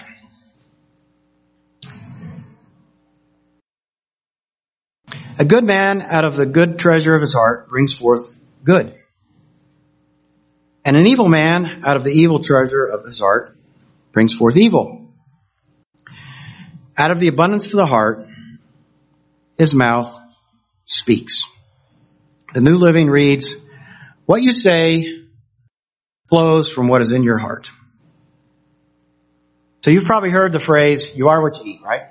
[SPEAKER 2] A good man out of the good treasure of his heart brings forth good. And an evil man out of the evil treasure of his heart brings forth evil. Out of the abundance of the heart, his mouth speaks. The New Living reads, what you say flows from what is in your heart. So you've probably heard the phrase, you are what you eat, right?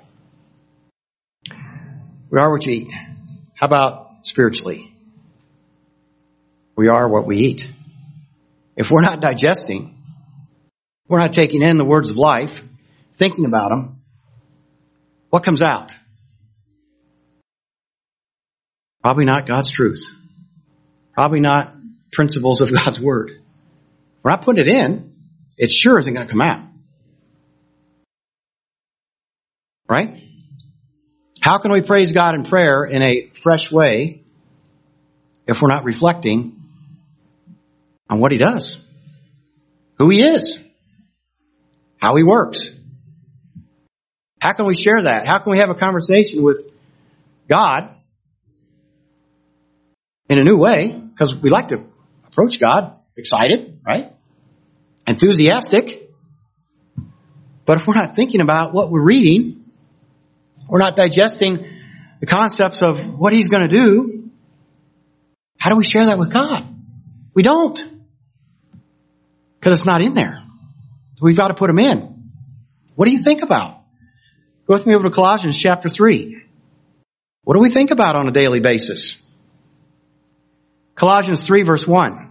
[SPEAKER 2] We are what you eat. How about spiritually? We are what we eat. If we're not digesting, we're not taking in the words of life, thinking about them, what comes out? Probably not God's truth. Probably not principles of God's Word. If we're not putting it in, it sure isn't going to come out. Right? How can we praise God in prayer in a fresh way if we're not reflecting on what He does, who He is, how He works? How can we share that? How can we have a conversation with God in a new way? Because we like to approach God excited, right? Enthusiastic. But if we're not thinking about what we're reading, we're not digesting the concepts of what He's going to do, how do we share that with God? We don't. Because it's not in there. We've got to put them in. What do you think about? Go with me over to Colossians chapter three. What do we think about on a daily basis? Colossians three verse one.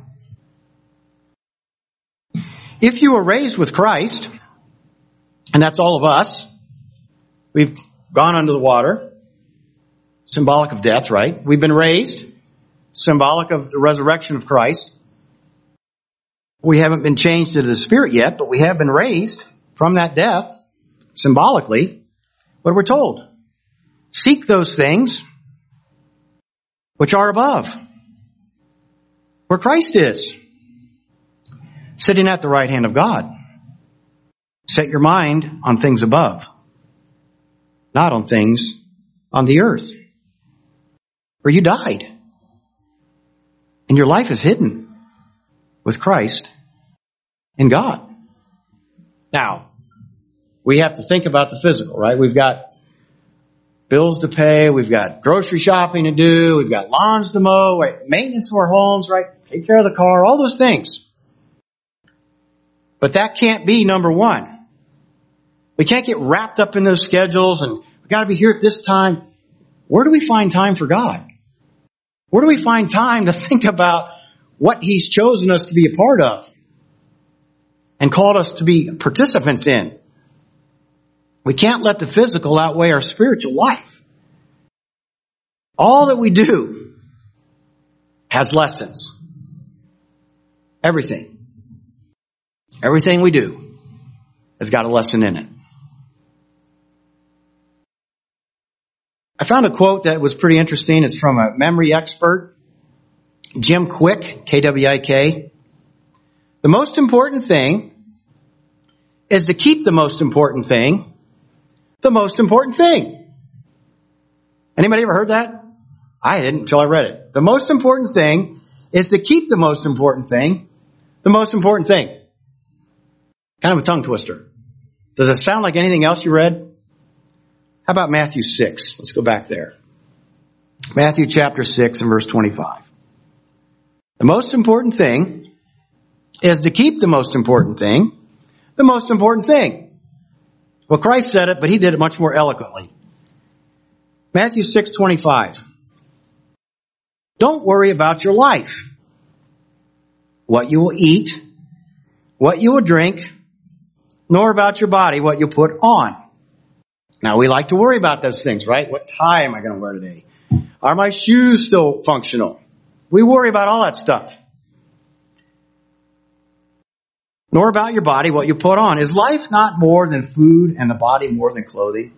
[SPEAKER 2] If you were raised with Christ, and that's all of us, we've gone under the water, symbolic of death, right? We've been raised, symbolic of the resurrection of Christ. We haven't been changed to the Spirit yet, but we have been raised from that death, symbolically. What we're told, seek those things which are above, where Christ is, sitting at the right hand of God. Set your mind on things above, not on things on the earth, where you died, and your life is hidden with Christ in God. Now, we have to think about the physical, right? We've got bills to pay. We've got grocery shopping to do. We've got lawns to mow, right? Maintenance of our homes, right? Take care of the car, all those things. But that can't be number one. We can't get wrapped up in those schedules and we've got to be here at this time. Where do we find time for God? Where do we find time to think about what He's chosen us to be a part of and called us to be participants in? We can't let the physical outweigh our spiritual life. All that we do has lessons. Everything. Everything we do has got a lesson in it. I found a quote that was pretty interesting. It's from a memory expert, Jim Quick, K W I K. The most important thing is to keep the most important thing the most important thing. Anybody ever heard that? I didn't until I read it. The most important thing is to keep the most important thing the most important thing. Kind of a tongue twister. Does it sound like anything else you read? How about Matthew six? Let's go back there. Matthew chapter six and verse twenty-five. The most important thing is to keep the most important thing the most important thing. Well, Christ said it, but He did it much more eloquently. Matthew six twenty-five. Don't worry about your life, what you will eat, what you will drink, nor about your body, what you put on. Now, we like to worry about those things, right? What tie am I going to wear today? Are my shoes still functional? We worry about all that stuff. Nor about your body, what you put on. Is life not more than food and the body more than clothing?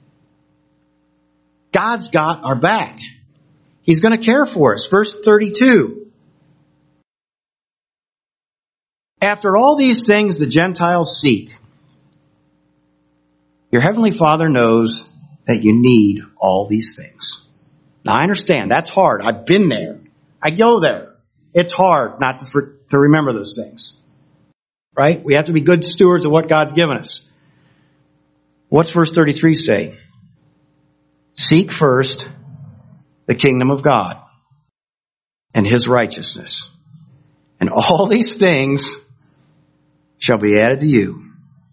[SPEAKER 2] God's got our back. He's going to care for us. Verse thirty-two. After all these things the Gentiles seek, your heavenly Father knows that you need all these things. Now, I understand that's hard. I've been there. I go there. It's hard not to, for, to remember those things. Right? We have to be good stewards of what God's given us. What's verse thirty-three say? Seek first the kingdom of God and His righteousness, and all these things shall be added to you.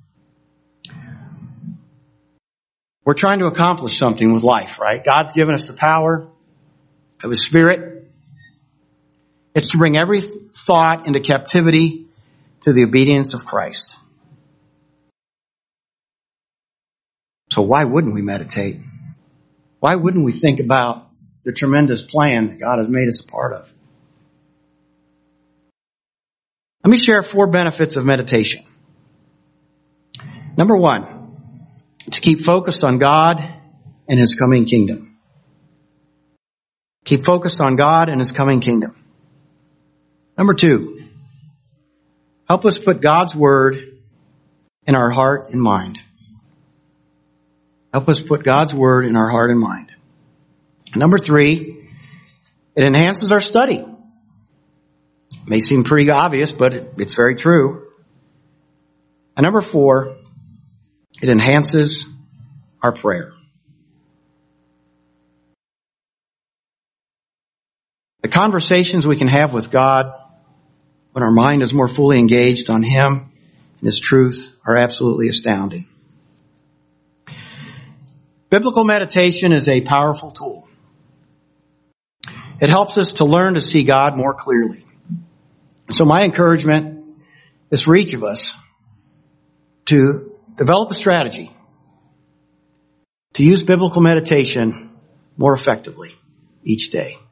[SPEAKER 2] We're trying to accomplish something with life, right? God's given us the power of His Spirit. It's to bring every thought into captivity to the obedience of Christ. So why wouldn't we meditate? Why wouldn't we think about the tremendous plan that God has made us a part of? Let me share four benefits of meditation. Number one, to keep focused on God and His coming kingdom. Keep focused on God and His coming kingdom. Number two, help us put God's word in our heart and mind. Help us put God's word in our heart and mind. Number three, it enhances our study. It may seem pretty obvious, but it's very true. And number four, it enhances our prayer. The conversations we can have with God when our mind is more fully engaged on Him and His truth are absolutely astounding. Biblical meditation is a powerful tool. It helps us to learn to see God more clearly. So my encouragement is for each of us to develop a strategy to use biblical meditation more effectively each day.